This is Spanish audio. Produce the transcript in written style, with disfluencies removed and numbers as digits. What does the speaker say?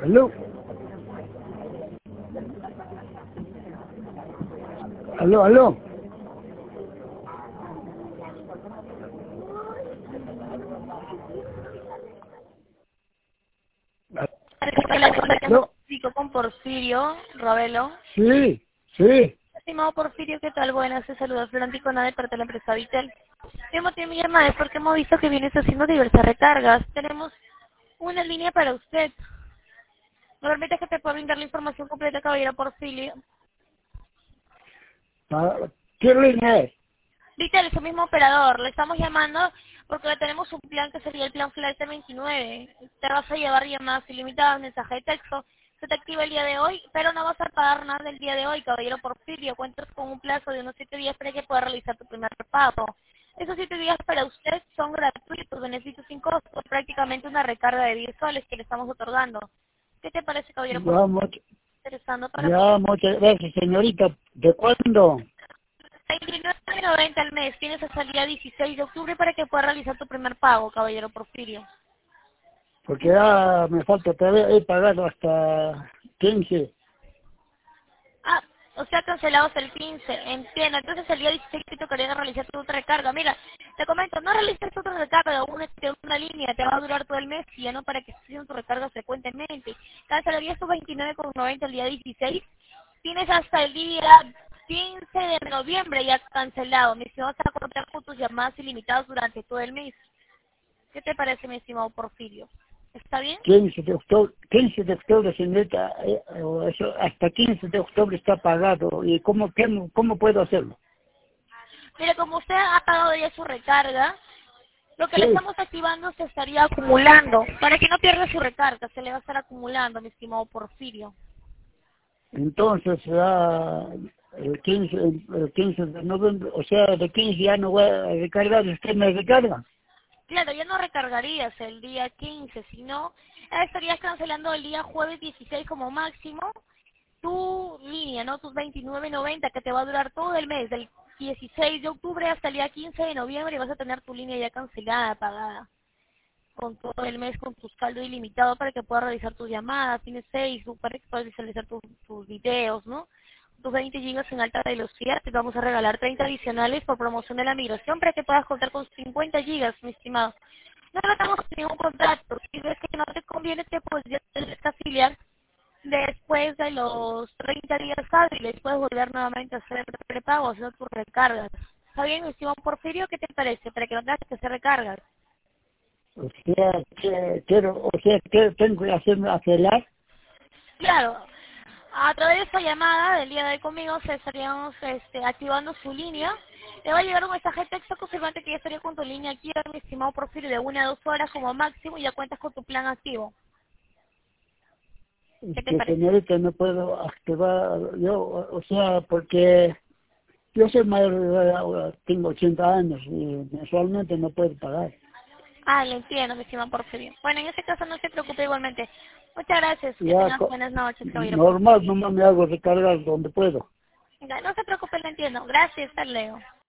Aló, aló, aló. Aló. Con Porfirio, Ravelo. Sí, sí. Estimado Porfirio, ¿qué tal? Buenas, te saluda Florentico Nada de parte de la empresa Vitel. El motivo de mi llamada es porque hemos visto que vienes haciendo diversas recargas. Tenemos una línea para usted. ¿Me permite que te pueda brindar la información completa, caballero Porfirio? ¿Qué línea es? Vitel es el mismo operador. Le estamos llamando porque le tenemos un plan que sería el plan Flat 29. Te vas a llevar llamadas ilimitadas, mensaje de texto. Se te activa el día de hoy, pero no vas a pagar nada del día de hoy, caballero Porfirio. Cuentas con un plazo de unos 7 días para que puedas realizar tu primer pago. Esos 7 días para usted son gratuitos, beneficios sin costo, prácticamente una recarga de 10 soles que le estamos otorgando. ¿Qué te parece, caballero Ya, Porfirio? Interesando para ya, muchas gracias, señorita. ¿De cuándo? 29.90 al mes. Tienes hasta el día 16 de octubre para que puedas realizar tu primer pago, caballero Porfirio. Porque ya me falta todavía, he pagado hasta 15. Ah, o sea, cancelado hasta el 15. Entiendo. Entonces el día 16 te tocaría realizar tu otra recarga. Mira, te comento, no realices tu otra recarga, una línea, te va a durar todo el mes y ya no para que estés haciendo tu recarga frecuentemente. Cancelarías tu 29,90 el día 16. Tienes hasta el día 15 de noviembre ya cancelado. Mi estimado, vas a contar con tus llamadas ilimitadas durante todo el mes. ¿Qué te parece, mi estimado Porfirio? ¿Está bien? 15 de octubre, señorita, hasta 15 de octubre está pagado. ¿Y cómo puedo hacerlo? Mire, como usted ha pagado ya su recarga, lo que le Sí, estamos activando se estaría acumulando. Para que no pierda su recarga, se le va a estar acumulando, mi estimado Porfirio. entonces ya el 15 de noviembre, o sea, de 15 ya no voy a recargar, usted me recarga. Claro, ya no recargarías el día 15, sino estarías cancelando el día jueves 16 como máximo tu línea, ¿no? Tus 29.90 que te va a durar todo el mes, del 16 de octubre hasta el día 15 de noviembre y vas a tener tu línea ya cancelada, pagada, con todo el mes con tu saldo ilimitado para que puedas realizar tus llamadas, tienes Facebook para que puedas visualizar tus videos, ¿no? Tus 20 gigas en alta velocidad, te vamos a regalar 30 adicionales por promoción de la migración para que puedas contar con 50 gigas, mi estimado. No tratamos de ningún contrato, si ves que no te conviene te puedes afiliar después de los 30 días hábiles, puedes volver nuevamente a hacer prepago, hacer tus recargas. ¿Está bien, mi estimado Porfirio? ¿Qué te parece? Para que no tengas que hacer recargas. O sea, que tengo que hacerme apelar. Claro, a través de esta llamada del día de hoy conmigo se estaríamos activando su línea. Le va a llegar un mensaje de texto confirmante que ya estaría con tu línea aquí, mi estimado Porfirio, de 1 a 2 horas como máximo y ya cuentas con tu plan activo. ¿Qué te Que parece? señorita no puedo activar yo, o sea, porque yo soy mayor de edad, ahora tengo 80 años y mensualmente no puedo pagar. Ah, le entiendo, mi estimado Porfirio. Bueno, en ese caso no se preocupe igualmente. Muchas gracias. Que Ya tengas buenas noches, caballero normal, Porfirio. nomás me hago recargar donde puedo. No se preocupe, le entiendo. Gracias, hasta luego.